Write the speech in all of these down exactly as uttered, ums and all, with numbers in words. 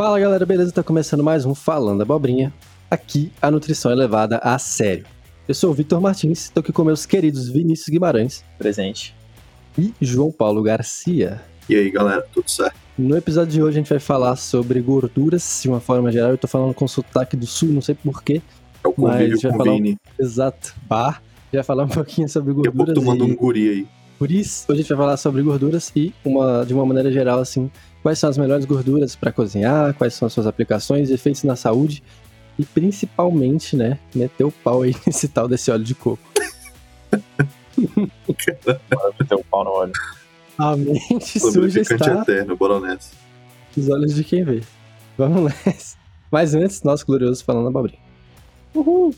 Fala galera, beleza? Tá começando mais um Falando Abobrinha. Aqui a nutrição é levada a sério. Eu sou o Victor Martins, tô aqui com meus queridos Vinícius Guimarães. Presente. E João Paulo Garcia. E aí galera, tudo certo? No episódio de hoje a gente vai falar sobre gorduras de uma forma geral. Eu tô falando com sotaque do sul, não sei porquê. É o convívio com o Vini. Um... Exato. Bah, já vai falar um pouquinho sobre gorduras. Daqui a pouco tu manda e... um guri aí. Por isso, hoje a gente vai falar sobre gorduras e, uma, de uma maneira geral, assim, quais são as melhores gorduras para cozinhar, quais são as suas aplicações, efeitos na saúde e, principalmente, né, meter o pau aí nesse tal desse óleo de coco. Bora meter o pau no óleo. A mente suja está eterno, bora nessa. Os olhos de quem vê. Vamos nessa. Mas antes, nosso glorioso Falando Abobrinha. Uhul!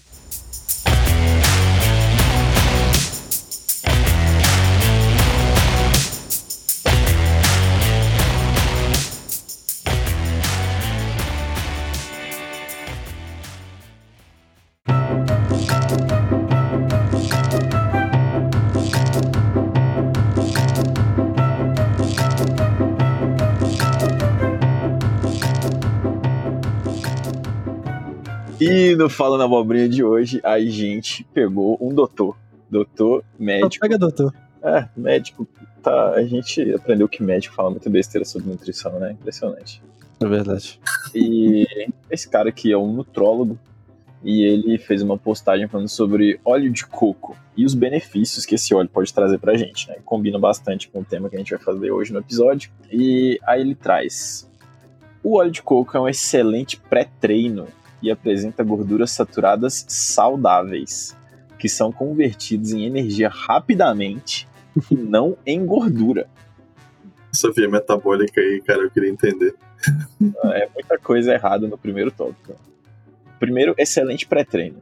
E no Falando Abobrinha de hoje, a gente pegou um doutor. Doutor médico. Pega, doutor. É, médico. Tá, a gente aprendeu que médico fala muito besteira sobre nutrição, né? Impressionante. É verdade. E esse cara aqui é um nutrólogo. E ele fez uma postagem falando sobre óleo de coco e os benefícios que esse óleo pode trazer pra gente, né? Combina bastante com o tema que a gente vai fazer hoje no episódio. E aí ele traz: o óleo de coco é um excelente pré-treino e apresenta gorduras saturadas saudáveis, que são convertidos em energia rapidamente e não em gordura. Essa via metabólica aí, cara, eu queria entender. É muita coisa errada no primeiro tópico. Primeiro, excelente pré-treino.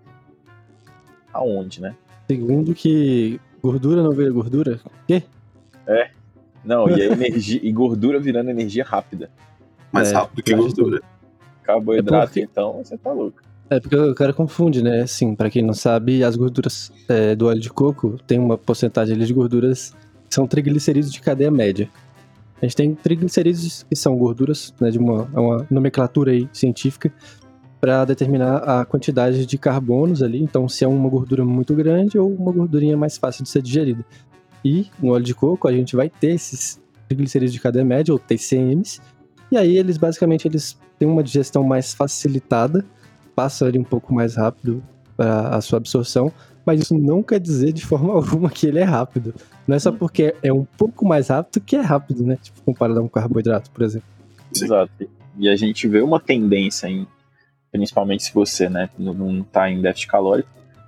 Aonde, né? Segundo, que gordura não vira gordura? O quê? É. Não, e, a energia, e gordura virando energia rápida. Mais É, rápido que gordura. Carboidrato, É porque... então, você tá louco. É porque o cara confunde, né? Assim, pra quem não sabe, as gorduras é, do óleo de coco tem uma porcentagem ali de gorduras que são triglicerídeos de cadeia média. A gente tem triglicerídeos que são gorduras, né, de uma, uma nomenclatura aí científica para determinar a quantidade de carbonos ali. Então, se é uma gordura muito grande ou uma gordurinha mais fácil de ser digerida. E no óleo de coco a gente vai ter esses triglicerídeos de cadeia média, ou T C Ms, e aí eles basicamente eles têm uma digestão mais facilitada, passa ali um pouco mais rápido para a sua absorção, mas isso não quer dizer de forma alguma que ele é rápido. Não é só porque é um pouco mais rápido que é rápido, né? Tipo, comparado a um carboidrato, por exemplo. Exato. E a gente vê uma tendência, em, principalmente se você, né, não está em déficit calórico,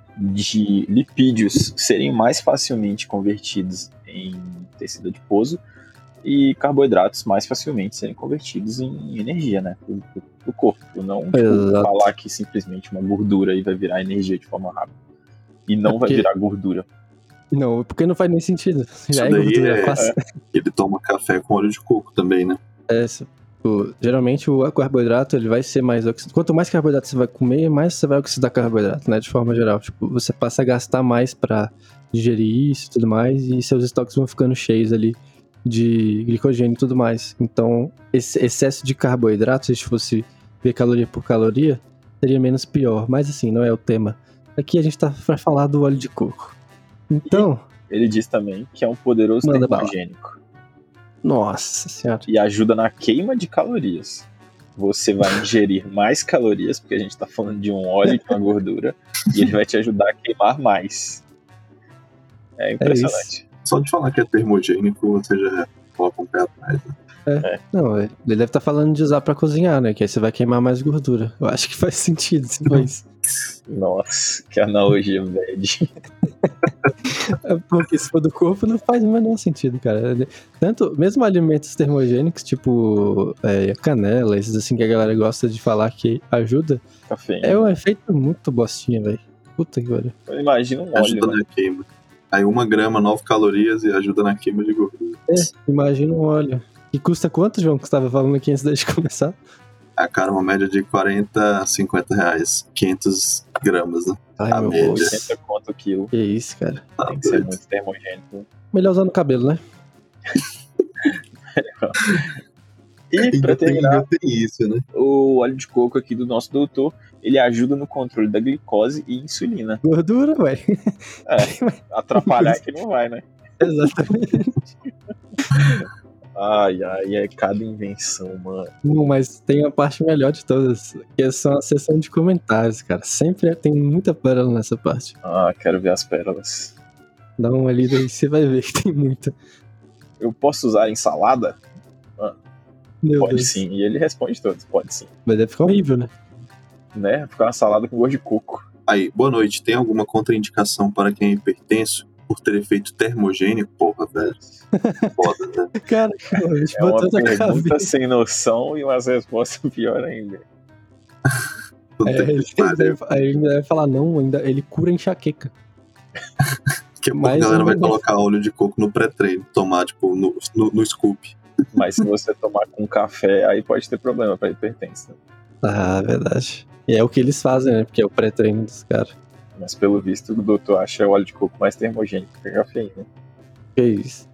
de lipídios serem mais facilmente convertidos em tecido adiposo e carboidratos mais facilmente serem convertidos em energia, né, pro, pro, pro corpo. Não tipo, falar que simplesmente uma gordura aí vai virar energia de forma rápida. E não é porque... vai virar gordura. Não, porque não faz nem sentido. Já Isso é gordura. É, é. Ele toma café com óleo de coco também, né? É, o, geralmente o carboidrato ele vai ser mais oxidado. Quanto mais carboidrato você vai comer, mais você vai oxidar carboidrato, né? De forma geral. Tipo, você passa a gastar mais pra digerir isso e tudo mais, e seus estoques vão ficando cheios ali de glicogênio e tudo mais. Então, esse excesso de carboidrato, se a gente fosse ver caloria por caloria, seria menos pior. Mas assim, não é o tema. Aqui a gente tá pra falar do óleo de coco. Então... E ele diz também que é um poderoso termogênico. Nossa senhora. E ajuda na queima de calorias. Você vai ingerir mais calorias, porque a gente tá falando de um óleo com uma gordura, e ele vai te ajudar a queimar mais. É impressionante. É Só de falar que é termogênico, você já coloca um pé atrás, né? É. É. Não, ele deve estar falando de usar pra cozinhar, né? Que aí você vai queimar mais gordura. Eu acho que faz sentido se for isso. Nossa, que analogia bad. É porque se for do corpo não faz o menor sentido, cara. Tanto, mesmo alimentos termogênicos, tipo é, canela, esses assim que a galera gosta de falar que ajuda, cafeína. É um efeito muito bostinha, velho. Puta que pariu. Imagina um óleo, ajuda né? na queima. Aí uma grama, nove calorias e ajuda na queima de gordura. É, imagina um óleo. E custa quanto, João, que você estava falando aqui antes de começar? Ah, cara, uma média de quarenta a cinquenta reais. quinhentos gramas, né? Ai, a meu média. Deus. sessenta conto o quilo. Que isso, cara. Tá Tem que doido. ser muito termogênico. Melhor usar no cabelo, né? E pra Ainda tem, terminar, ainda tem isso, né? o óleo de coco aqui do nosso doutor, ele ajuda no controle da glicose e insulina. Gordura, ué. É, atrapalhar é que não vai, né? Exatamente. Ai, ai, é cada invenção, mano. Não, mas tem a parte melhor de todas, que são a seção de comentários, cara. Sempre tem muita pérola nessa parte. Ah, quero ver as pérolas. Dá uma lida aí, você vai ver que tem muita. Eu posso usar em salada? Meu Pode Deus. sim. E ele responde todos, pode sim. Mas deve ficar horrível, né? Né? Ficar uma salada com gosto de coco. Aí, boa noite. Tem alguma contraindicação para quem é hipertenso por ter efeito termogênico? Porra, velho. Foda, né? Cara, a gente É uma botou na pergunta cabeça. sem noção e umas respostas pior ainda. Puta É, que ele, pariu. aí ele ainda vai falar, não, ainda ele cura enxaqueca. Daqui a pouco Mas a galera eu vai não- colocar óleo de coco no pré-treino, tomar, tipo, no, no, no scoop. Mas se você tomar com café, aí pode ter problema pra hipertensa. Ah, verdade. E é o que eles fazem, né? Porque é o pré-treino dos caras. Mas pelo visto, o doutor acha o óleo de coco mais termogênico que a cafeína. Que isso?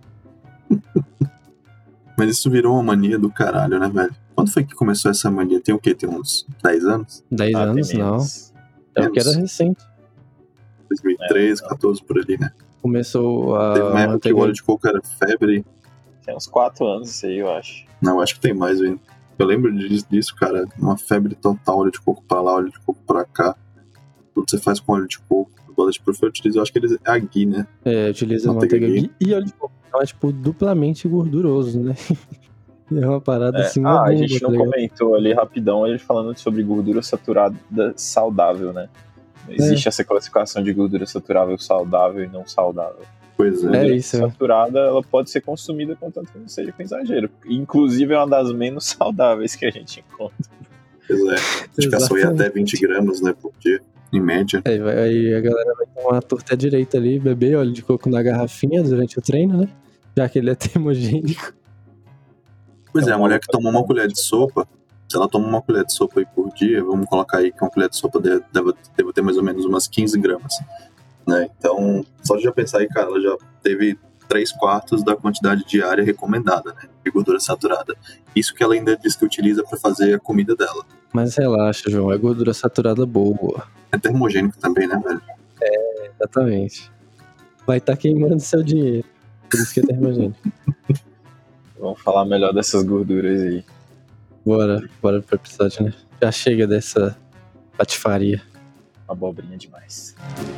Mas isso virou uma mania do caralho, né, velho? Quando foi que começou essa mania? Tem o quê? Tem uns dez anos? dez Ah, tem anos, não. menos. É o que era Menos. recente. dois mil e treze, É, não. catorze, por ali, né? Começou a. Teve uma época que o óleo de coco era febre. Tem uns quatro anos isso aí, eu acho. Não, acho que tem mais, velho. Eu lembro disso, disso, cara. Uma febre total, óleo de coco pra lá, óleo de coco pra cá. Tudo que você faz com óleo de coco. O bola de prof eu utilizo, eu acho que eles é a ghee, né? É, utiliza Manteiga manteiga ghee. ghee e óleo de coco. Então é, tipo, duplamente gorduroso, né? É uma parada É, assim, uma ah, bomba, a gente tá não ligado? comentou ali rapidão, ele falando sobre gordura saturada saudável, né? Não existe essa classificação de gordura saturável saudável e não saudável. Pois é. É Gordura isso, é. saturada, ela pode ser consumida contanto que não seja com exagero. Inclusive é uma das menos saudáveis que a gente encontra. Pois é. A indicação ia até vinte gramas, né, por dia, em média. Aí, vai- aí a galera vai tomar uma torta direita ali, beber óleo de coco na garrafinha durante o treino, né? Já que ele é termogênico. Pois é, É a uma mulher que outra toma uma forma. colher de sopa, se ela toma uma colher de sopa aí por dia, vamos colocar aí que uma colher de sopa deve, deve, deve ter mais ou menos umas quinze gramas, né? Então, só de já pensar aí, cara, ela já teve três quartos da quantidade diária recomendada, né, de gordura saturada. Isso que ela ainda diz que utiliza pra fazer a comida dela. Mas relaxa, João, é gordura saturada boa. É termogênico também, né, velho? Exatamente. Vai estar queimando seu dinheiro. Por isso que é termogênico. Vamos falar melhor dessas gorduras aí. Bora, bora pro episódio, né? Já chega dessa patifaria. Abobrinha demais.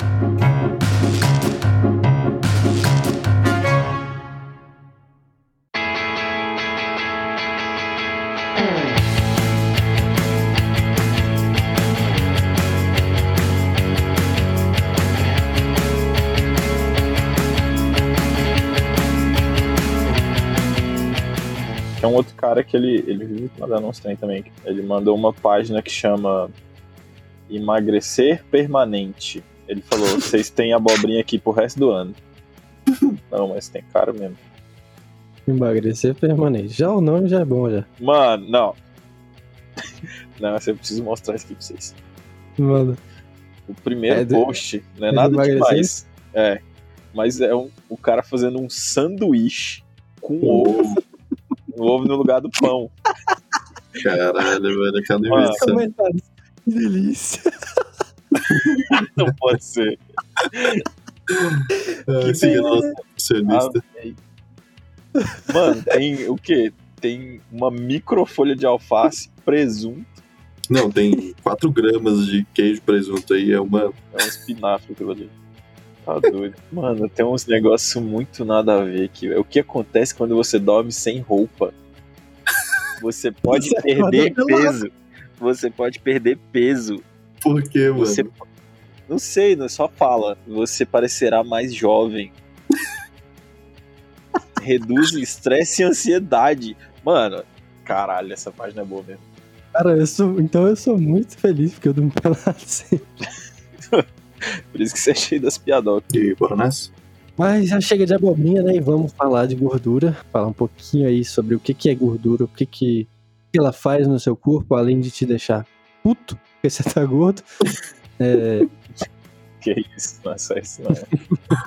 Tem um outro cara que ele, ele vive mandando uns trem também. Ele mandou uma página que chama Emagrecer Permanente. Ele falou, vocês têm abobrinha aqui pro resto do ano. Não, mas tem cara mesmo. Emagrecer permanente. Já o nome já é bom, já. Mano, não. Não, eu preciso mostrar isso aqui pra vocês. Mano, O primeiro É de- post não é, é de nada emagrecer? demais. É. Mas é um, o cara fazendo um sanduíche com ovo. Um ovo no lugar do pão. Caralho, velho, cada Mano. invenção. comentários. Que delícia. Não pode ser. Ah, esse é nosso nutricionista. Mano, tem o quê? Tem uma microfolha de alface, presunto. Não, tem quatro gramas de queijo presunto aí, é uma... É um espinafre aquilo ali. Tá doido. Mano, tem uns negócios muito nada a ver aqui. O que acontece quando você dorme sem roupa? Você pode Você perder acorda pelado. peso. Você pode perder peso. Por quê, mano? Você... Não sei, não só fala. Você parecerá mais jovem. Reduz o estresse e ansiedade. Mano, caralho, essa página é boa mesmo. Cara, eu sou, então eu sou muito feliz porque eu durmo pelado sempre. Por isso que você é cheio das piadocas. E bora nessa? Mas já chega de abobrinha, né? E vamos falar de gordura. Falar um pouquinho aí sobre o que, que é gordura, o que, que ela faz no seu corpo, além de te deixar puto, porque você tá gordo. É, Que isso, não é só isso, não.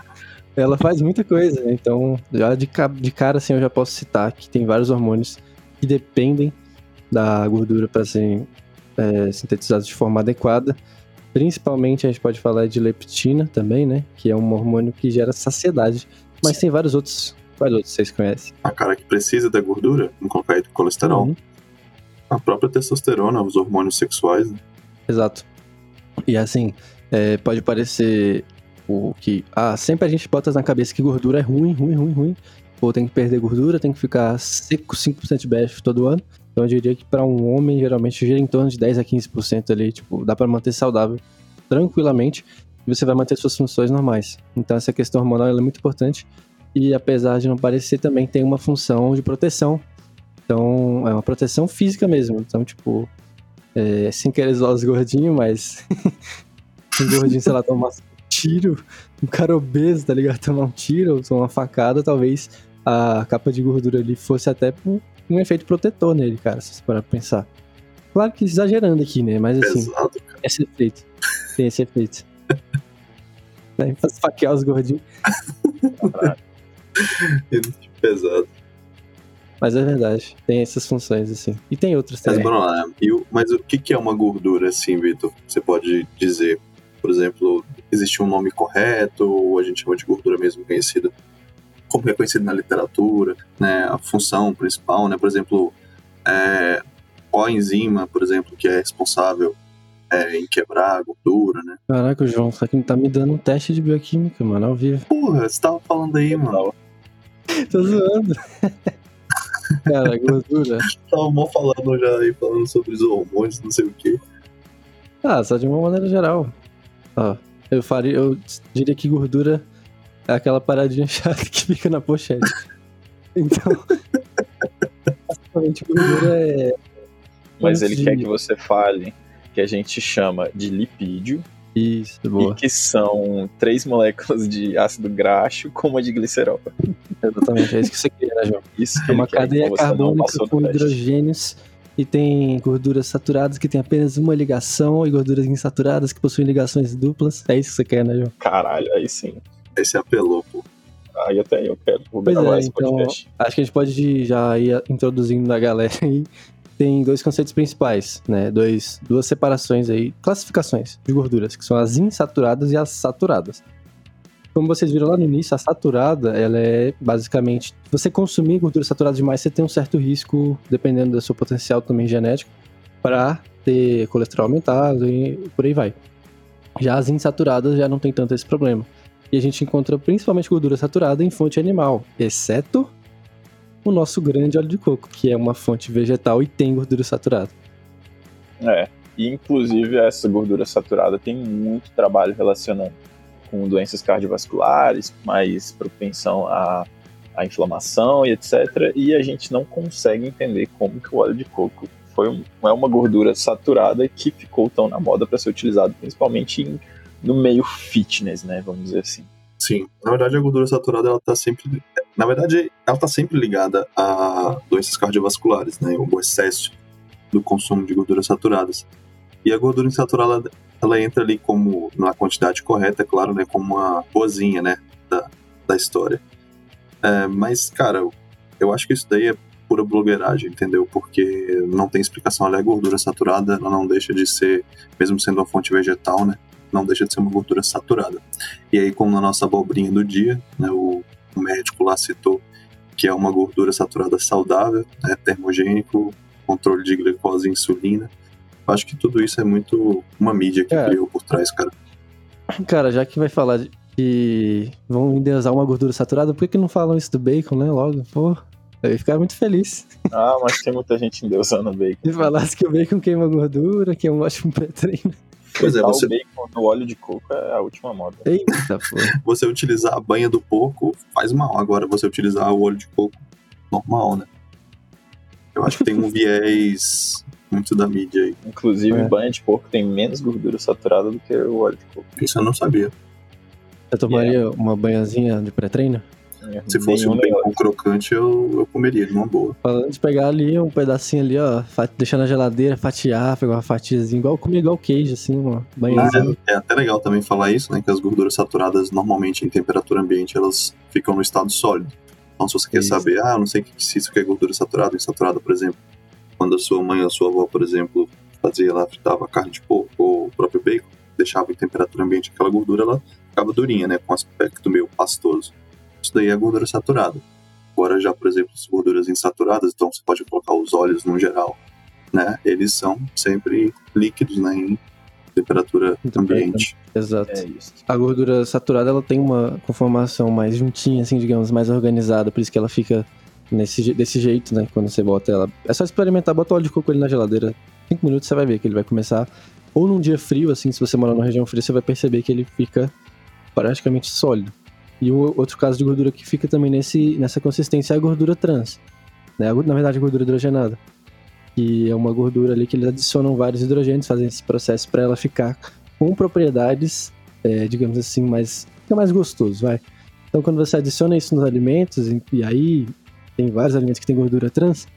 ela faz muita coisa, né? Então, já de, ca- de cara, assim, eu já posso citar que tem vários hormônios que dependem da gordura para serem é, sintetizadas de forma adequada. Principalmente a gente pode falar de leptina também, né? Que é um hormônio que gera saciedade. Mas tem vários outros. Quais outros vocês conhecem? A cara que precisa da gordura, vamos colocar aí do colesterol. Uhum. A própria testosterona, os hormônios sexuais. Né? Exato. E assim, é, pode parecer o que... Ah, sempre a gente bota na cabeça que gordura é ruim, ruim, ruim, ruim. Ou tem que perder gordura, tem que ficar seco cinco por cento de B F todo ano. Então eu diria que para um homem, geralmente, gira em torno de dez a quinze por cento ali. Tipo, dá para manter saudável tranquilamente. E você vai manter suas funções normais. Então essa questão hormonal ela é muito importante. E apesar de não parecer, também tem uma função de proteção. Então, é uma proteção física mesmo. Então, tipo, é, sem querer zoar os gordinhos, mas um gordinho, sei lá, tomar um tiro, um cara obeso, tá ligado? Tomar um tiro ou tomar uma facada, talvez a capa de gordura ali fosse até um, um efeito protetor nele, cara, se você parar pra pensar. Claro que exagerando aqui, né? Mas assim, pesado, cara. Esse efeito. Tem esse efeito. Né? Pra esfaquear os gordinhos. Pesado. Mas é verdade, tem essas funções, assim. E tem outras também. Mas, lá, e o, mas o que é uma gordura, assim, Vitor? Você pode dizer, por exemplo, existe um nome correto, ou a gente chama de gordura mesmo conhecida, como é conhecido na literatura, né? A função principal, né? Por exemplo, é, qual a enzima, por exemplo, que é responsável é, em quebrar a gordura, né? Caraca, o João, só que tá me dando um teste de bioquímica, mano, ao vivo. Porra, você tava falando aí, mano. Tô zoando. Cara, gordura. Tava mal falando já aí, falando sobre os hormônios, não sei o que. Ah, só de uma maneira geral. Ó, eu faria, eu diria que gordura é aquela paradinha chata que fica na pochete. Então, basicamente gordura é... Mas ele de... quer que você fale que a gente chama de lipídio. Isso, boa. E que são três moléculas de ácido graxo com uma de glicerol. Exatamente, é isso que você quer, né, João? Isso que é uma quer, cadeia então carbônica com hidrogênios e tem gorduras saturadas que tem apenas uma ligação e gorduras insaturadas que possuem ligações duplas. É isso que você quer, né, João? Caralho, aí sim. Esse apelou, pô. Aí até eu quero. Vou pois é, esse então, podcast. Acho que a gente pode já ir introduzindo na galera aí. Tem dois conceitos principais, né? Dois, duas separações aí, classificações de gorduras, que são as insaturadas e as saturadas. Como vocês viram lá no início, a saturada, ela é basicamente... Se você consumir gordura saturada demais, você tem um certo risco, dependendo do seu potencial também genético, para ter colesterol aumentado e por aí vai. Já as insaturadas já não tem tanto esse problema. E a gente encontra principalmente gordura saturada em fonte animal, exceto o nosso grande óleo de coco, que é uma fonte vegetal e tem gordura saturada. É, e inclusive essa gordura saturada tem muito trabalho relacionando com doenças cardiovasculares, mais propensão à, à inflamação e etcétera. E a gente não consegue entender como que o óleo de coco foi um, é uma gordura saturada que ficou tão na moda para ser utilizado, principalmente em, no meio fitness, né, vamos dizer assim. Sim, na verdade a gordura saturada ela tá sempre, na verdade ela tá sempre ligada a doenças cardiovasculares, né, o excesso do consumo de gorduras saturadas. E a gordura insaturada ela entra ali como na quantidade correta, é claro, né, como uma boazinha, né, da, da história. É, mas cara, eu acho que isso daí é pura blogueiragem, entendeu? Porque não tem explicação. Ela é gordura saturada, ela não deixa de ser, mesmo sendo uma fonte vegetal, né, não deixa de ser uma gordura saturada. E aí, como na nossa abobrinha do dia, né, o, o médico lá citou que é uma gordura saturada saudável, né, termogênico, controle de glicose e insulina. Eu acho que tudo isso é muito uma mídia que é. criou por trás, cara. Cara, já que vai falar de que vão endeusar uma gordura saturada, por que, que não falam isso do bacon, né, logo? Pô, eu ia ficar muito feliz. Ah, mas tem muita gente endeusando o bacon. Se falasse que o bacon queima gordura, que é um ótimo pré-treino. Pois é, você... O bacon no óleo de coco é a última moda. Eita, pô. Você utilizar a banha do porco faz mal. Agora, você utilizar o óleo de coco, normal, né? Eu acho que tem um viés muito da mídia aí. Inclusive, é. banha de porco tem menos gordura saturada do que o óleo de coco. Isso eu não sabia. Você tomaria yeah. uma banhazinha de pré-treino? Se fosse um bacon crocante, eu, eu comeria de uma boa. Falando de pegar ali um pedacinho ali, ó, deixar na geladeira, fatiar, pegar uma fatiazinha, igual comer igual queijo, assim, uma banhazinha. É, é até legal também falar isso, né, que as gorduras saturadas, normalmente em temperatura ambiente, elas ficam no estado sólido. Então, se você quer Isso. saber, ah, não sei se isso aqui é gordura saturada ou insaturada, por exemplo, quando a sua mãe ou a sua avó, por exemplo, fazia lá, fritava carne de porco ou o próprio bacon, deixava em temperatura ambiente aquela gordura, ela ficava durinha, né, com aspecto meio pastoso. Isso daí é gordura saturada. Agora já, por exemplo, as gorduras insaturadas, então você pode colocar os óleos no geral, né, eles são sempre líquidos, né, em temperatura ambiente. Exato. É isso. A gordura saturada, ela tem uma conformação mais juntinha, assim, digamos, mais organizada, por isso que ela fica nesse, je- desse jeito, né, quando você bota ela. É só experimentar, bota óleo de coco ali na geladeira, cinco minutos você vai ver que ele vai começar, ou num dia frio, assim, se você morar numa região fria, você vai perceber que ele fica praticamente sólido. E o outro caso de gordura que fica também nesse, nessa consistência é a gordura trans, né, a go- na verdade a gordura hidrogenada, que é uma gordura ali que eles adicionam vários hidrogênios, fazem esse processo para ela ficar com propriedades, é, digamos assim, mais, fica mais gostoso, vai. Então, quando você adiciona isso nos alimentos, e, e aí tem vários alimentos que tem gordura trans,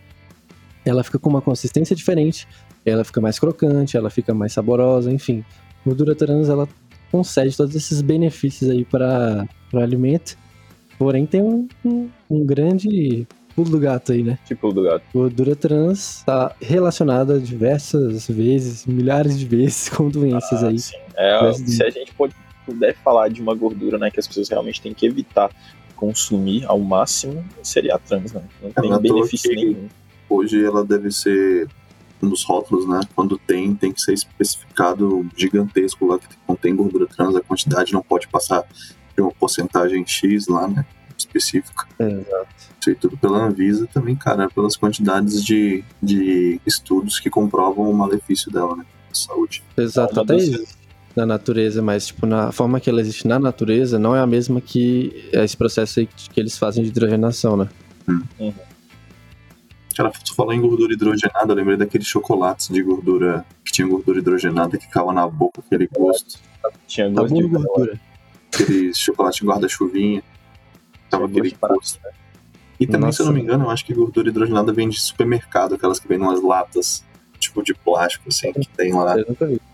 ela fica com uma consistência diferente, ela fica mais crocante, ela fica mais saborosa, enfim. Gordura trans, ela concede todos esses benefícios aí para o alimento, porém tem um, um, um grande pulo do gato aí, né? Tipo do gato. Gordura trans está relacionada diversas vezes, milhares de vezes com doenças Ah, aí. sim. É, Mas- se a gente pode, puder falar de uma gordura, né, que as pessoas realmente têm que evitar consumir ao máximo, seria a trans, né? Não tem não é à toa benefício que- nenhum. Hoje ela deve ser nos rótulos, né? Quando tem, tem que ser especificado gigantesco lá que contém gordura trans, a quantidade não pode passar de uma porcentagem X lá, né? Específica. Exato. Isso aí tudo pela Anvisa também, cara, pelas quantidades de, de estudos que comprovam o malefício dela, né? Na saúde. Exato, Uma até das- existe na natureza, mas tipo, na forma que ela existe na natureza, não é a mesma que esse processo aí que eles fazem de hidrogenação, né? Cara, tu falou em gordura hidrogenada, eu lembrei daqueles chocolates de gordura, que tinha gordura hidrogenada que ficava na boca, aquele gosto. Tinha Tá gosto bom de gordura. Aquele chocolate guarda-chuvinha. Tava Tinha aquele gosto de gosto. E também, se eu não me engano, eu acho que gordura hidrogenada vem de supermercado, aquelas que vem umas latas, tipo de plástico, assim, que tem lá. Eu nunca vi.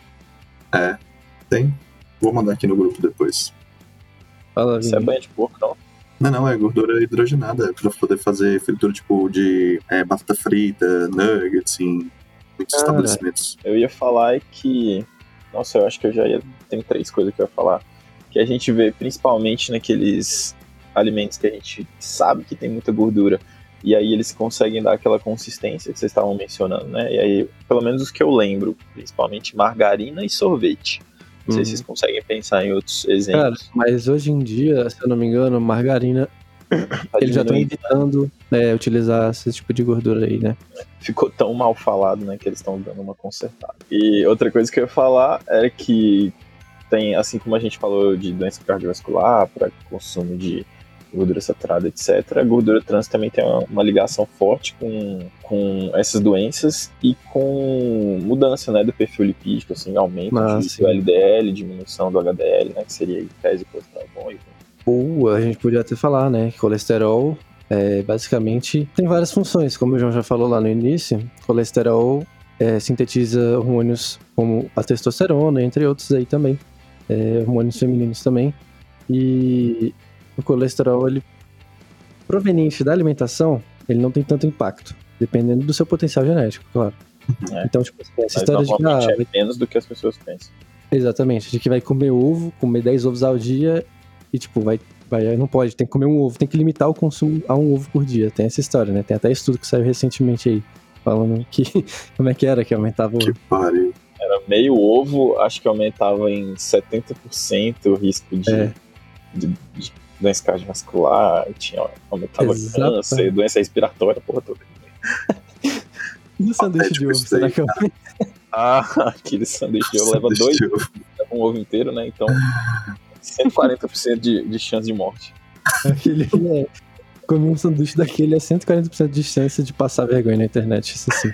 Tem? Vou mandar aqui no grupo depois. Fala, Isso é Vini. banha de porco, não? Não, não, é gordura hidrogenada, pra poder fazer fritura, tipo, de é, batata frita, nuggets, em muitos Cara. estabelecimentos. Eu ia falar que... Nossa, eu acho que eu já ia... Tem três coisas que eu ia falar. Que a gente vê principalmente naqueles alimentos que a gente sabe que tem muita gordura. E aí eles conseguem dar aquela consistência que vocês estavam mencionando, né? E aí, pelo menos os que eu lembro, principalmente margarina e sorvete. Não sei Uhum. se vocês conseguem pensar em outros Cara, exemplos. mas hoje em dia, se eu não me engano, margarina, Tá eles já estão diminuindo. evitando é, utilizar esse tipo de gordura aí, né? Ficou tão mal falado, né, que eles estão dando uma consertada. E outra coisa que eu ia falar era que tem, assim como a gente falou de doença cardiovascular, para consumo de gordura saturada, etcétera, a gordura trans também tem uma, uma ligação forte com, com essas doenças e com mudança, né, do perfil lipídico, assim, aumento Ah, de, sim. do L D L, diminuição do H D L, né, que seria aí tese colesterol bom e Ou a gente podia até falar, né, que colesterol, é, basicamente, tem várias funções, como o João já falou lá no início. Colesterol é, sintetiza hormônios como a testosterona, entre outros aí também, é, hormônios femininos também. E o colesterol, ele, proveniente da alimentação, ele não tem tanto impacto, dependendo do seu potencial genético, claro. É. Então, tipo, essa mas história de que, ah, normalmente vai é menos do que as pessoas pensam. exatamente, de que vai comer ovo, comer dez ovos ao dia e, tipo, vai, vai, não pode, tem que comer um ovo, tem que limitar o consumo a um ovo por dia. Tem essa história, né? Tem até estudo que saiu recentemente aí, falando que, como é que era que aumentava o... Que pariu. Era meio ovo, acho que aumentava em setenta por cento o risco de, É. de, de doença cardiovascular, tinha, aumentava Exato. câncer, doença respiratória, porra toda. E o sanduíche de Patético ovo, isso será daí, que eu... Ah, aquele sanduíche de ovo leva dois, Sanduíche de ovo. leva um ovo inteiro, né? Então, cento e quarenta por cento de, de chance de morte. Aquele, é, comer um sanduíche daquele é cento e quarenta por cento de chance de passar vergonha na internet, isso sim.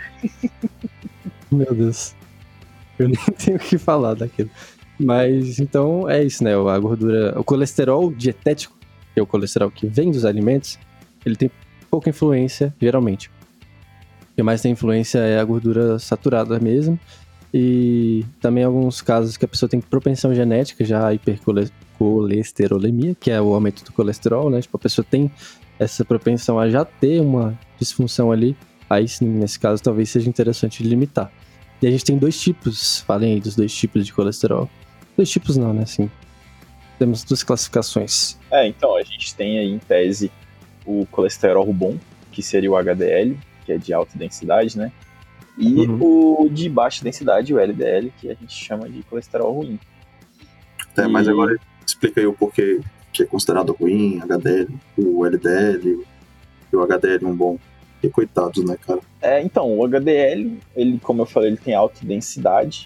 Meu Deus. Eu nem tenho o que falar daquilo. Mas, então, é isso, né? A gordura... O colesterol dietético, que é o colesterol que vem dos alimentos, ele tem pouca influência, geralmente. O que mais tem influência é a gordura saturada mesmo. E também alguns casos que a pessoa tem propensão genética, já a hipercolesterolemia, que é o aumento do colesterol, né? Tipo, a pessoa tem essa propensão a já ter uma disfunção ali, aí sim, nesse caso, talvez seja interessante limitar. E a gente tem dois tipos, falem aí dos dois tipos de colesterol. Dois tipos não, né, assim, temos duas classificações. É, então, a gente tem aí em tese o colesterol bom, que seria o H D L, que é de alta densidade, né? E uhum. o de baixa densidade, o L D L, que a gente chama de colesterol ruim. É, e... mas agora explica aí o porquê que é considerado ruim, H D L, o L D L e o H D L um bom. E coitados, né, cara? É, então, o H D L, ele, como eu falei, ele tem alta densidade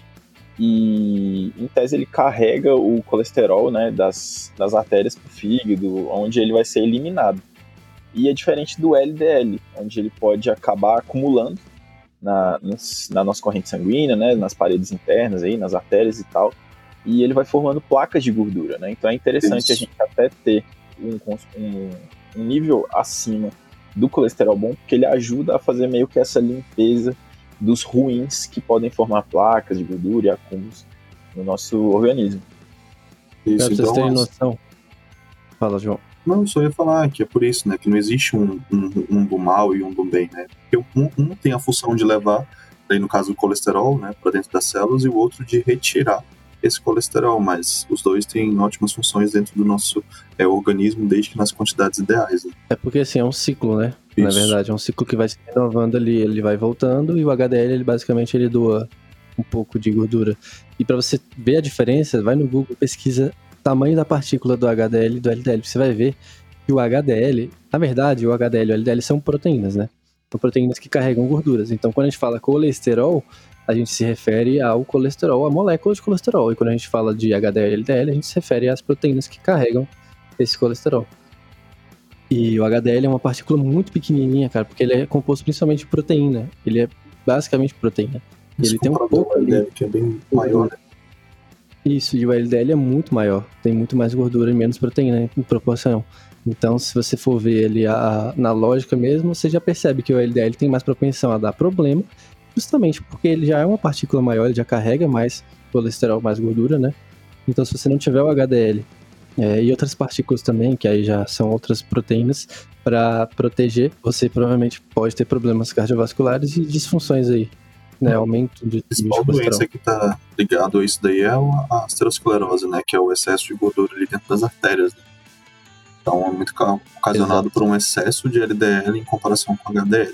e, em tese, ele carrega o colesterol, né, das, das artérias pro fígado, onde ele vai ser eliminado. E é diferente do L D L, onde ele pode acabar acumulando na, na nossa corrente sanguínea, né, nas paredes internas, aí, nas artérias e tal, e ele vai formando placas de gordura, né? Então é interessante Isso. a gente até ter um, um, um nível acima do colesterol bom, porque ele ajuda a fazer meio que essa limpeza dos ruins que podem formar placas de gordura e acúmulos no nosso organismo. Isso, pra vocês então, terem noção. Fala, João. Não, eu só ia falar que é por isso, né, que não existe um, um, um do mal e um do bem, né? Porque um, um tem a função de levar, aí no caso do colesterol, né, para dentro das células, e o outro de retirar esse colesterol, mas os dois têm ótimas funções dentro do nosso é, organismo, desde que nas quantidades ideais. Né? É porque assim, é um ciclo, né? Isso. Na verdade, é um ciclo que vai se renovando ali, ele vai voltando, e o H D L, ele basicamente, ele doa um pouco de gordura. E para você ver a diferença, vai no Google, pesquisa tamanho da partícula do H D L e do L D L, você vai ver que o H D L, na verdade, o H D L e o L D L são proteínas, né? São proteínas que carregam gorduras. Então, quando a gente fala colesterol, a gente se refere ao colesterol, a molécula de colesterol. E quando a gente fala de H D L e L D L, a gente se refere às proteínas que carregam esse colesterol. E o H D L é uma partícula muito pequenininha, cara, porque ele é composto principalmente de proteína. Ele é basicamente proteína. E ele tem um pouco ali... L D L, que é bem maior, né? Isso, e o L D L é muito maior. Tem muito mais gordura e menos proteína em proporção. Então, se você for ver ele a, na lógica mesmo, você já percebe que o L D L tem mais propensão a dar problema, justamente porque ele já é uma partícula maior, ele já carrega mais colesterol, mais gordura, né? Então, se você não tiver o H D L é, e outras partículas também, que aí já são outras proteínas, para proteger, você provavelmente pode ter problemas cardiovasculares e disfunções aí, né? Aumento de, a principal de doença que está ligado a isso daí é a aterosclerose, né? Que é o excesso de gordura ali dentro das artérias, né? Então, é muito ocasionado Exato. por um excesso de L D L em comparação com H D L.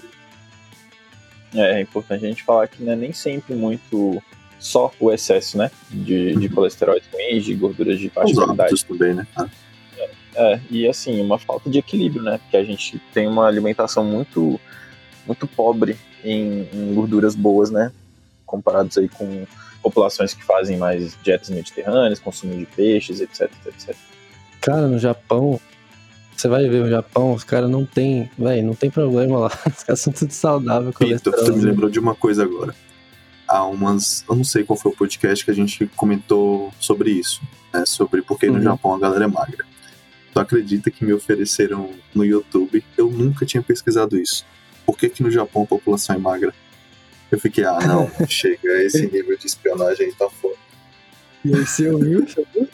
É, é importante a gente falar que não é nem sempre muito só o excesso, né, de, de colesterol ruins, de gorduras de baixa qualidade. Os hábitos também, né, cara? É, é, e assim, uma falta de equilíbrio, né, porque a gente tem uma alimentação muito, muito pobre em, em gorduras boas, né, comparados aí com populações que fazem mais dietas mediterrâneas, consumo de peixes, etc, etcétera. Cara, no Japão, você vai ver o Japão, os caras não tem, velho, não tem problema lá. Os caras são tudo saudáveis. Pito, você me lembrou de uma coisa agora. Há umas, eu não sei qual foi o podcast que a gente comentou sobre isso, né? Sobre por que no uhum. Japão a galera é magra. Tu acredita que me ofereceram no YouTube? Eu nunca tinha pesquisado isso. Por que que no Japão a população é magra? Eu fiquei, ah, não, chega, esse nível de espionagem aí tá foda. E aí você ouviu?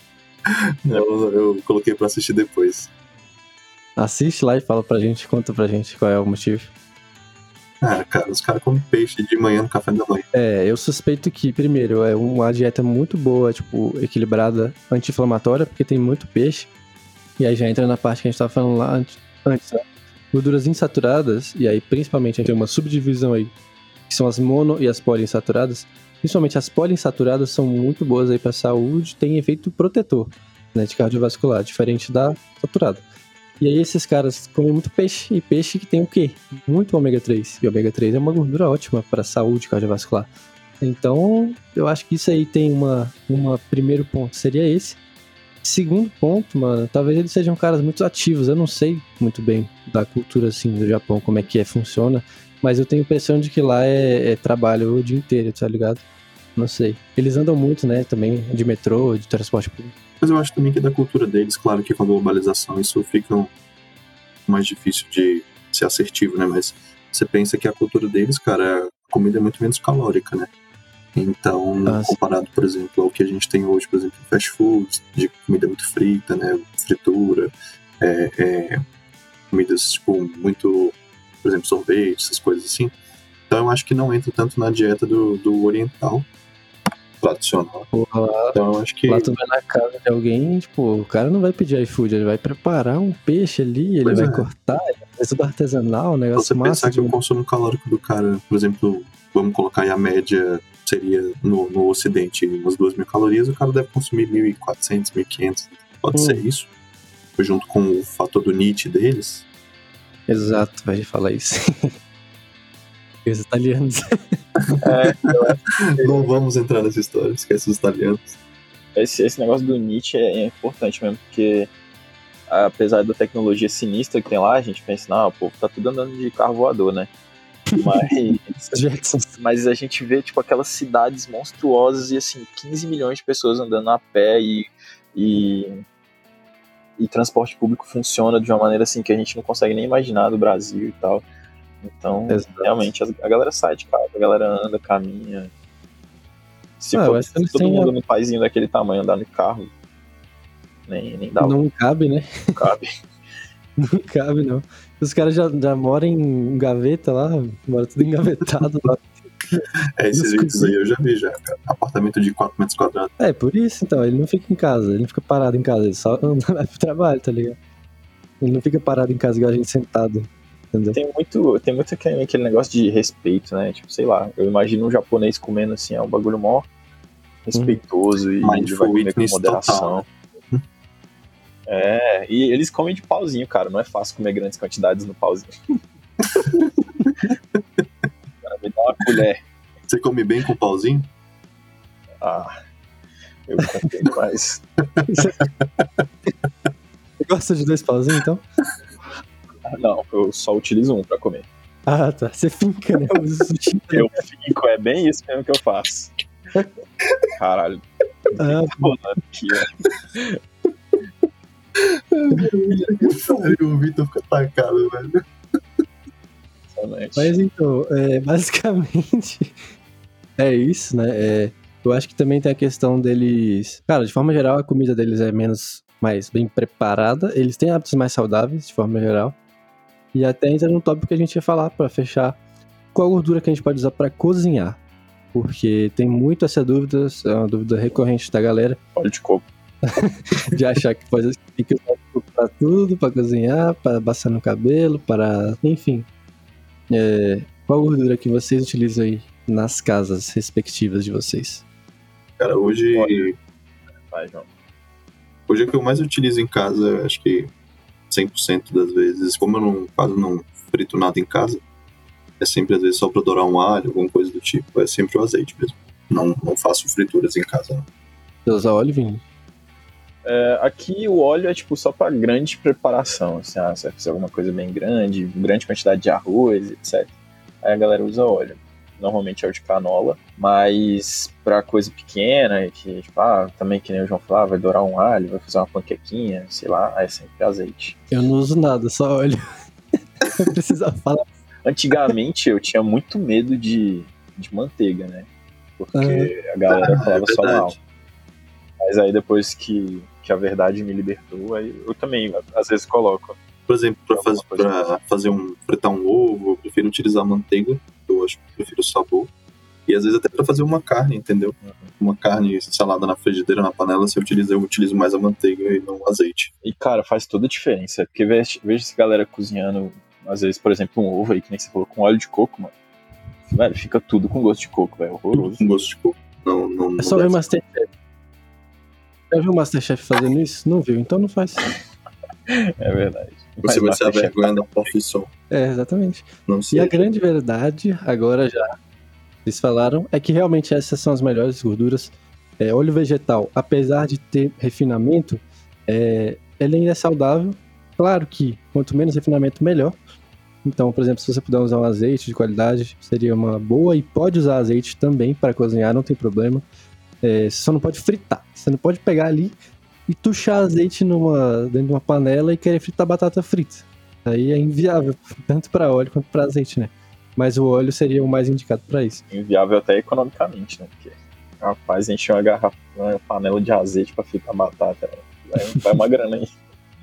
Eu, eu coloquei pra assistir depois. Assiste lá e fala pra gente, conta pra gente qual é o motivo. Ah, cara, os caras comem peixe de manhã no café da manhã. É, eu suspeito que, primeiro, é uma dieta muito boa, tipo, equilibrada, anti-inflamatória, porque tem muito peixe. E aí já entra na parte que a gente tava falando lá antes, né? Gorduras insaturadas, e aí principalmente a gente tem uma subdivisão aí, que são as mono e as poliinsaturadas. Principalmente as poliinsaturadas são muito boas aí pra saúde, tem efeito protetor, né, de cardiovascular, diferente da saturada. E aí esses caras comem muito peixe, e peixe que tem o quê? Muito ômega três. E ômega três é uma gordura ótima para a saúde cardiovascular. Então, eu acho que isso aí tem uma, uma primeiro ponto, seria esse. Segundo ponto, mano, talvez eles sejam caras muito ativos. Eu não sei muito bem da cultura, assim, do Japão, como é que é, funciona. Mas eu tenho a impressão de que lá é, é trabalho o dia inteiro, tá ligado? Não sei. Eles andam muito, né, também, de metrô, de transporte público. Mas eu acho também que da cultura deles, claro que com a globalização isso fica mais difícil de ser assertivo, né? Mas você pensa que a cultura deles, cara, a comida é muito menos calórica, né? Então, ah, comparado, por exemplo, ao que a gente tem hoje, por exemplo, fast food, de comida muito frita, né? Fritura, é, é, comidas, tipo, muito, por exemplo, sorvete, essas coisas assim. Então eu acho que não entra tanto na dieta do, do oriental tradicional. Porra, lá, Então eu acho que... lá tu vai na casa de alguém, tipo, o cara não vai pedir iFood, ele vai preparar um peixe ali, ele Pois vai é. cortar, ele vai fazer tudo artesanal, um Se negócio você massa. pensar que o consumo calórico do cara, por exemplo, vamos colocar aí a média, seria no, no ocidente umas duas mil calorias, o cara deve consumir mil e quatrocentos, mil e quinhentos. Pode Hum. ser isso. Junto com o fator do N I T deles. Exato, vai falar isso. Os italianos. É, eu acho que Não vamos entrar nessa história, esquece os italianos. esse, esse negócio do Nietzsche é, é importante mesmo, porque apesar da tecnologia sinistra que tem lá, a gente pensa, não, o povo tá tudo andando de carro voador, né? Mas, Jetsons. mas a gente vê, tipo, aquelas cidades monstruosas e, assim, quinze milhões de pessoas andando a pé e, e, e transporte público funciona de uma maneira, assim, que a gente não consegue nem imaginar do Brasil e tal. Então, Exato. realmente, a galera sai de casa, a galera anda, caminha. Se Ah, eu for acho que eles todo têm mundo a- num paizinho daquele tamanho andar no carro, nem, nem dá, não Não cabe, né? cabe. Não cabe, não. Os caras já, já moram em gaveta lá, moram tudo engavetado lá. É, esses Desculpa. vídeos aí eu já vi já, cara. Apartamento de quatro metros quadrados. É, por isso, então, ele não fica em casa, ele não fica parado em casa, ele só anda, vai pro trabalho, tá ligado? Ele não fica parado em casa igual a gente sentado, entendeu? Tem muito, tem muito aquele, aquele negócio de respeito, né? Tipo, sei lá, eu imagino um japonês comendo assim, é um bagulho mó respeitoso e ele vai Mindful comer com eating moderação. total. É, e eles comem de pauzinho, cara. Não é fácil comer grandes quantidades no pauzinho. Cara, me dá uma colher. Você come bem com pauzinho? Ah, eu comprei demais. Você gosta de dois pauzinhos, então? Ah, não, eu só utilizo um pra comer. Ah, tá. Você fica, né? Eu uso sushi. Eu fico, é bem isso mesmo que eu faço. Caralho. Ah, Tá rolando aqui, ó. O Vitor fica atacado, velho. Impressionante. mas então, é, basicamente é isso, né? É, eu acho que também tem a questão deles. Cara, de forma geral, a comida deles é menos, mais bem preparada. Eles têm hábitos mais saudáveis, de forma geral. E até entra no tópico que a gente ia falar pra fechar. Qual a gordura que a gente pode usar pra cozinhar? Porque tem muito essa dúvida, é uma dúvida recorrente da galera, Óleo de coco. de achar que pode tem que usar coco pra tudo, pra cozinhar, pra passar no cabelo, para. Enfim. É, qual gordura que vocês utilizam aí nas casas respectivas de vocês? Cara, hoje, Olha. Vai, João. hoje é o que eu mais utilizo em casa, acho que cem por cento das vezes. Como eu não, quase não frito nada em casa, é sempre às vezes só pra dourar um alho, alguma coisa do tipo. É sempre o azeite mesmo. Não, não faço frituras em casa, não. Você usa óleo, Vini? É, aqui o óleo é tipo só pra grande preparação, assim, ah, você vai fazer alguma coisa bem grande, grande quantidade de arroz, etcétera. Aí a galera usa óleo. Normalmente é o de canola, mas pra coisa pequena, que tipo, ah, também que nem o João falava, vai dourar um alho, vai fazer uma panquequinha, sei lá, aí é sempre azeite. Eu não uso nada, só óleo. Eu preciso falar. Antigamente eu tinha muito medo de, de manteiga, né? Porque Uhum. a galera Ah, falava é só verdade. mal. Mas aí depois que, que a verdade me libertou, aí eu também às vezes coloco. Por exemplo, pra, Alguma faz, coisa pra fazer um, fritar um ovo, eu prefiro utilizar manteiga. Eu acho que eu prefiro o sabor. E às vezes até pra fazer uma carne, entendeu? Uma carne salada na frigideira, na panela, se eu utilizo, eu utilizo mais a manteiga e não o azeite. E cara, faz toda a diferença. Porque vejo, vejo essa galera cozinhando, às vezes, por exemplo, um ovo aí, que nem você falou, com óleo de coco, mano. Velho, fica tudo com gosto de coco, velho. Horroroso. Com gosto de coco. Não, não, não É só dá. ver o Masterchef. Já viu o Masterchef fazendo isso? Não viu, então não faz. É verdade. Você vai ser a Masterchef vergonha da profissão. É, exatamente. Não E sei. a grande verdade, agora já vocês falaram, é que realmente essas são as melhores gorduras. É, óleo vegetal, apesar de ter refinamento, é, ele ainda é saudável. Claro que quanto menos refinamento, melhor. Então, por exemplo, se você puder usar um azeite de qualidade, seria uma boa. E pode usar azeite também para cozinhar, não tem problema. É, você só não pode fritar. Você não pode pegar ali e tuchar azeite numa, dentro de uma panela e querer fritar batata frita. Aí é inviável, tanto para óleo quanto para azeite, né? Mas o óleo seria o mais indicado para isso. inviável até economicamente, né? Porque, rapaz, encher uma garrafa, uma panela de azeite pra fritar batata, vai, vai uma grana aí.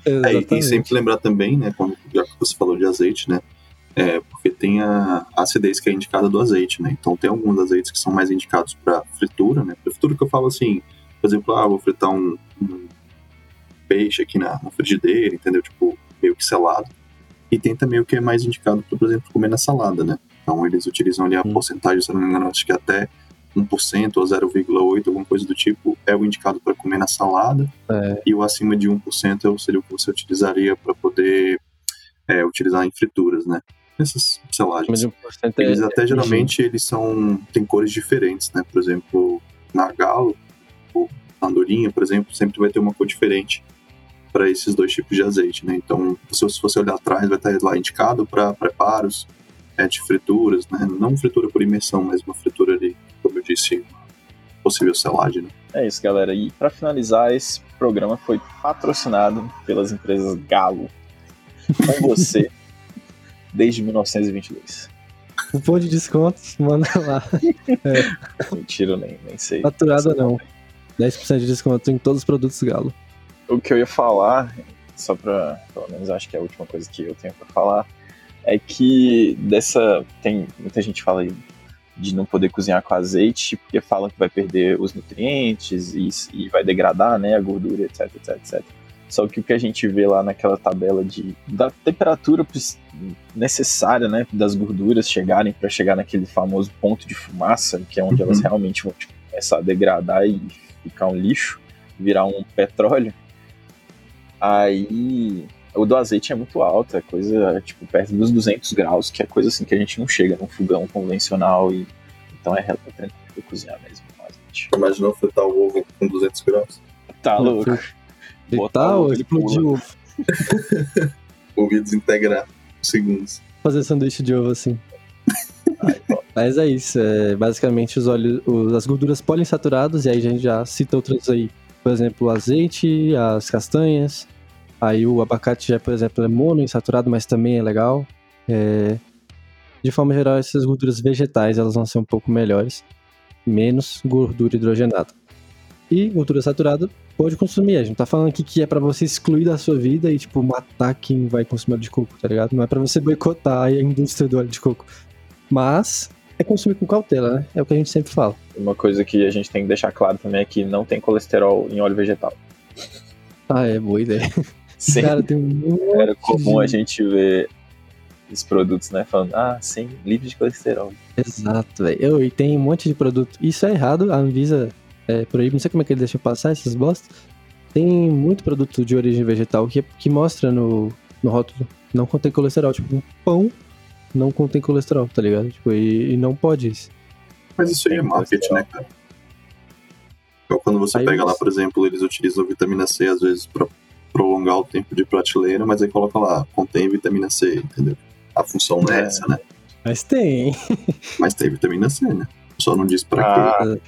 É, e- e Exatamente. sempre lembrar também, né, quando, já que você falou de azeite, né, é, porque tem a acidez que é indicada do azeite, né, então tem alguns azeites que são mais indicados para fritura, né, para fritura que eu falo assim, por exemplo, ah, vou fritar um, um peixe aqui na, na frigideira, entendeu, tipo, meio que selado, e tem também o que é mais indicado para, por exemplo, comer na salada, né, então eles utilizam ali a Hum. porcentagem, se eu não me engano, acho que até um por cento ou zero vírgula oito por cento, alguma coisa do tipo, é o indicado para comer na salada, É, e o acima de um por cento seria o que você utilizaria para poder é, utilizar em frituras, né? Essas mas selagens. de um por cento Eles é- até é geralmente eles são tem cores diferentes, né? Por exemplo, na Galo, ou na Andorinha, por exemplo, sempre vai ter uma cor diferente para esses dois tipos de azeite, né? Então, se se você olhar atrás, vai estar lá indicado para preparos é, de frituras, né? Não fritura por imersão, mas uma fritura ali, como eu disse, possível selagem, né? É isso, galera. E para finalizar, esse programa foi patrocinado pelas empresas Galo. Com você, desde mil novecentos e vinte e dois. Cupom de descontos, manda lá. Mentira, eu nem, nem sei. Faturada não. dez por cento de desconto em todos os produtos Galo. O que eu ia falar, só pra, pelo menos acho que é a última coisa que eu tenho pra falar, é que dessa, tem muita gente fala aí de não poder cozinhar com azeite, porque falam que vai perder os nutrientes e, e vai degradar, né, a gordura, etc, etc, etc. Só que o que a gente vê lá naquela tabela de, da temperatura necessária, né, das gorduras chegarem para chegar naquele famoso ponto de fumaça, que é onde Uhum. elas realmente vão tipo, começar a degradar e ficar um lixo, virar um petróleo, aí o do azeite é muito alto, é coisa tipo perto dos duzentos graus, que é coisa assim que a gente não chega num fogão convencional, e então é realmente tranquilo cozinhar mesmo com azeite. Imaginou fritar o ovo com duzentos graus? Tá Não, louco? Botar Fritar o ovo, ou ele explodir pula. o ovo? O ovo ia desintegrar em segundos. Fazer sanduíche de ovo assim. Ai, ó. Mas é isso, é basicamente os óleos, os- as gorduras poliinsaturadas, e aí a gente já cita outras aí. Por exemplo, o azeite, as castanhas. Aí o abacate já, por exemplo, é monoinsaturado, mas também é legal. É, de forma geral, essas gorduras vegetais, elas vão ser um pouco melhores. Menos gordura hidrogenada. E gordura saturada pode consumir. A gente tá falando aqui que é pra você excluir da sua vida e, tipo, matar quem vai consumir óleo de coco, tá ligado? Não é pra você boicotar a indústria do óleo de coco. Mas é consumir com cautela, né? É o que a gente sempre fala. Uma coisa que a gente tem que deixar claro também é que não tem colesterol em óleo vegetal. Ah, é boa ideia. Sempre Cara, tem um monte era comum de... a gente ver os produtos, né, falando, ah, sim, livre de colesterol. Exato, velho. E tem um monte de produto. Isso é errado, a Anvisa é, proíbe, não sei como é que ele deixa passar essas bostas. Tem muito produto de origem vegetal que, que mostra no, no rótulo, não contém colesterol. Tipo, um pão não contém colesterol, tá ligado? Tipo, e, e não pode isso. Mas isso aí é Tem marketing, né, cara? Então, quando você Aí pega lá, você- por exemplo, eles utilizam vitamina C às vezes pra prolongar o tempo de prateleira, mas aí coloca lá, contém vitamina C, entendeu? A função não é É. essa, né? Mas tem. Mas tem vitamina C, né? Só não diz pra Ah,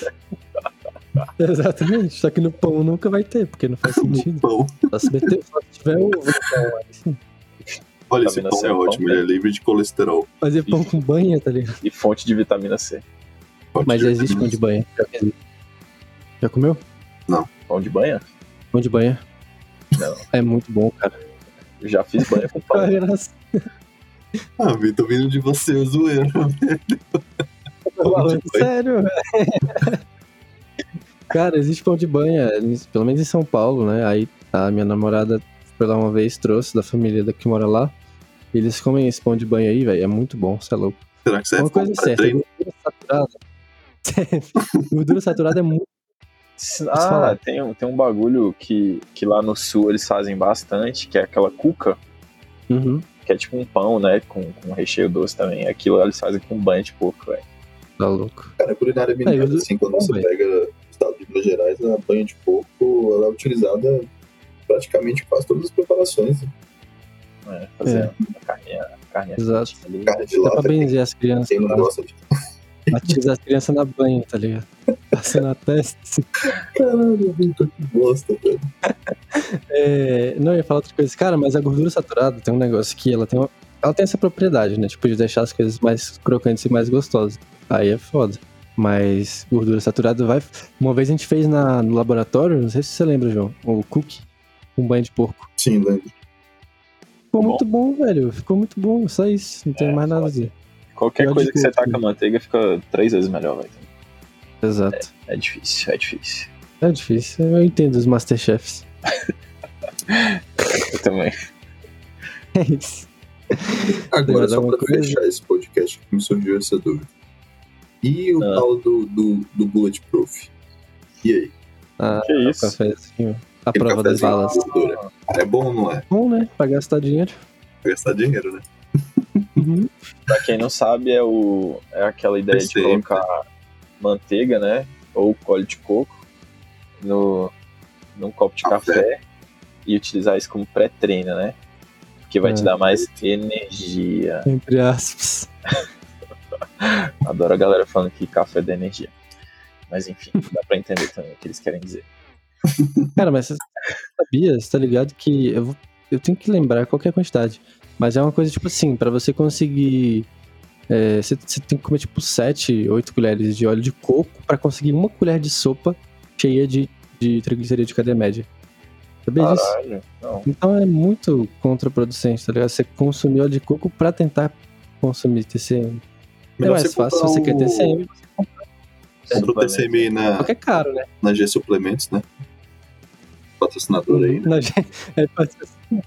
Exatamente. Só que no pão nunca vai ter, porque não faz quê. sentido. O pão. Só se meter, só se tiver ovo no pão, aí sim. Olha, esse Vitamina pão C é no pão ótimo, tem. ele é livre de colesterol. Fazer pão com banha, tá ligado? e fonte de vitamina C. Mas Pode ter já existe pão vitamina de banha. Já existe. Já comeu? Pão de banha? Pão de banha? Não. É muito bom, cara. Eu já fiz banha com pão. Graças. Ah, Vitor, vindo de você, zoeira. Falando sério, velho. Cara, existe pão de banha, pelo menos em São Paulo, né? Aí a minha namorada foi lá uma vez, trouxe da família da que mora lá. Eles comem esse pão de banha aí, velho. É muito bom, você é louco. Será que serve Uma coisa como certa, pré-treino? gordura saturada. Gordura saturada é muito. Ah, falar. tem um, tem um bagulho que, que lá no sul eles fazem bastante, que é aquela cuca, Uhum, que é tipo um pão, né, com, com recheio doce também. Aquilo eles fazem com banho de porco, velho. tá louco. Cara, a culinária mineira, eu- assim, quando bom, você velho. pega o estado de Minas Gerais, a banha de porco, ela é utilizada praticamente em quase todas as preparações. Né, fazer a carninha, a carninha Exato. quente ali. Carne de Dá pra lata, quem, benzer as crianças, quem não lá, gosta de... batizar as crianças na banha, tá ligado? Passando a testa. Assim. Caralho, Vitor, que bosta, velho. É, não, eu ia falar outra coisa. Cara, mas a gordura saturada tem um negócio que ela tem uma, ela tem essa propriedade, né? Tipo, de deixar as coisas mais crocantes e mais gostosas. Aí é foda. Mas gordura saturada vai... Uma vez a gente fez na, no laboratório, não sei se você lembra, João, o cookie, um banho de porco. Sim, assim, né? Ficou Bom. muito bom, velho. Ficou muito bom, só isso. Não tem É, mais nada a foda. dizer. Qualquer Óleo coisa de que você coco. taca manteiga fica três vezes melhor, velho. Exato. É difícil, é difícil. É difícil. Eu entendo os Masterchefs. Eu também. É isso. Tem Agora, mais só alguma pra coisa? fechar esse podcast, que me surgiu essa dúvida. E o Ah. tal do, do, do Bulletproof? E aí? Ah, Que o isso? cafezinho. A Aquele prova das cafezinho balas. com gordura. É bom ou não é? Bom, né? Pra gastar dinheiro. Vai gastar dinheiro, né? Uhum. Pra quem não sabe, é, o, é aquela ideia de Sempre. colocar manteiga, né? Ou óleo de coco no, num copo de Café. café e utilizar isso como pré-treino, né? Porque vai É. te dar mais energia. Entre aspas. Adoro a galera falando que café dá energia. Mas enfim, dá pra entender também o que eles querem dizer. Cara, mas você sabia, você tá ligado que eu, vou, eu tenho que lembrar qual que é a quantidade. Mas é uma coisa tipo assim, pra você conseguir. é, você, você tem que comer tipo sete, oito colheres de óleo de coco pra conseguir uma colher de sopa cheia de, de triglicerídeo de cadeia média. Sabia disso? Caralho, não. Então é muito contraproducente, tá ligado? Você consumir óleo de coco pra tentar consumir T C M. É Melhor mais você fácil se comprar você quer o- T C M, você Compra o T C M aí na, só que é caro, né? na G Suplementos, né? Patrocinador aí, né? Na gente- é, pode ser assim.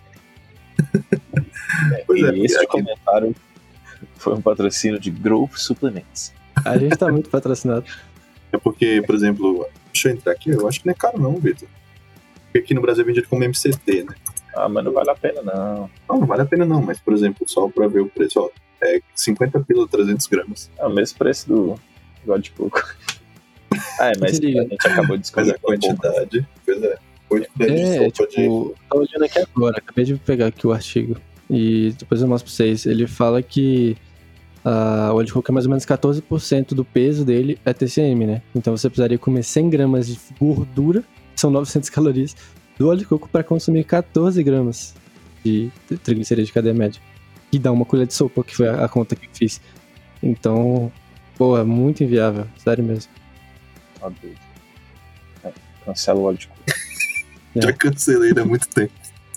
Pois é, E esse aqui- comentário foi um patrocínio de Growth Supplements. A gente tá muito patrocinado. É porque, por exemplo, deixa eu entrar aqui, eu acho que não é caro não, Vitor. Porque aqui no Brasil é vendido como M C T, né? Ah, mas não vale a pena, não. Não, não vale a pena não, mas, por exemplo, só pra ver o preço, ó, é cinquenta pila trezentos gramas. É o mesmo preço do do óleo de coco. Ah, é, mas Se liga. a gente acabou de Mas descobrir a quantidade, pois é, oito colheres de É, sopa tipo, tô olhando aqui agora, acabei de pegar aqui o artigo. E depois eu mostro pra vocês. Ele fala que ah, o óleo de coco é mais ou menos quatorze por cento do peso dele é T C M, né? Então você precisaria comer cem gramas de gordura, que são novecentas calorias, do óleo de coco pra consumir quatorze gramas de triglicerídeo de cadeia média. Que dá uma colher de sopa, que foi a, a conta que eu fiz. Então, pô, é muito inviável, sério mesmo. Tá doido. É, cancela o óleo de coco. de... Já cancelei há muito tempo.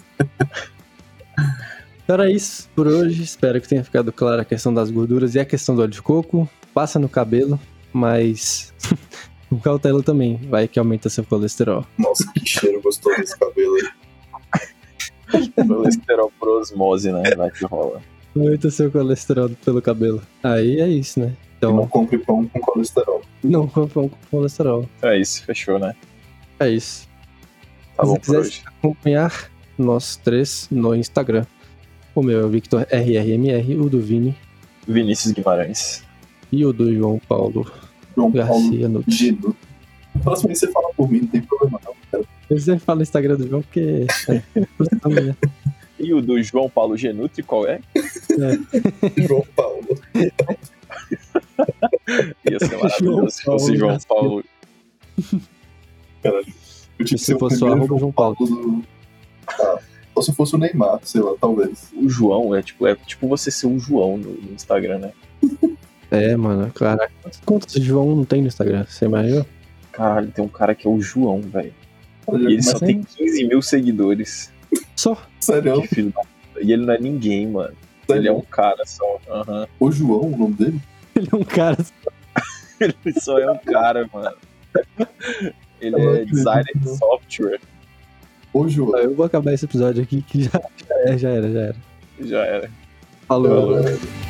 Então era isso por hoje. Espero que tenha ficado clara a questão das gorduras e a questão do óleo de coco. Passa no cabelo, mas com cautela também. Vai que aumenta seu colesterol. Nossa, que cheiro gostoso desse cabelo aí. Colesterol por osmose, né? Vai que rola. Aumenta seu colesterol pelo cabelo. Aí é isso, né? E não Então, compre pão com colesterol. não compram com colesterol. É isso, fechou, né? É isso. Tá Se bom você por quiser hoje. acompanhar nós três no Instagram. O meu é o Victor R R M R, o do Vini Vinícius Guimarães. e o do João Paulo João Garcia Nutt. Gino. Próximo vez você fala por mim, não tem problema não, cara. Eu sempre falo o Instagram do João porque é costume, né? E o do João Paulo Genutri, qual é? João Paulo. Ia ser maravilhoso se fosse João Paulo. Caralho. Eu tinha que Se ser o fosse o primeiro arroba João Paulo. do... Ah, ou se fosse o Neymar, sei lá, talvez. O João é tipo, é tipo você ser o João no, no Instagram, né? É, mano, caraca. Quantas contas de João não tem no Instagram? Você imagina? Caralho, tem um cara que é o João, velho. Olha, E ele só mas- tem quinze mil seguidores. Só. Sério, Que filho da puta. E ele não é ninguém, mano. Ele é um cara só. Aham. o João, o nome dele? Ele é um cara. Ele só é um cara, mano. Ele Eu não é acredito, designer de não. software. O João. Eu vou acabar esse episódio aqui que já, já, é, já era, já era. Já era. Falou. Caralho.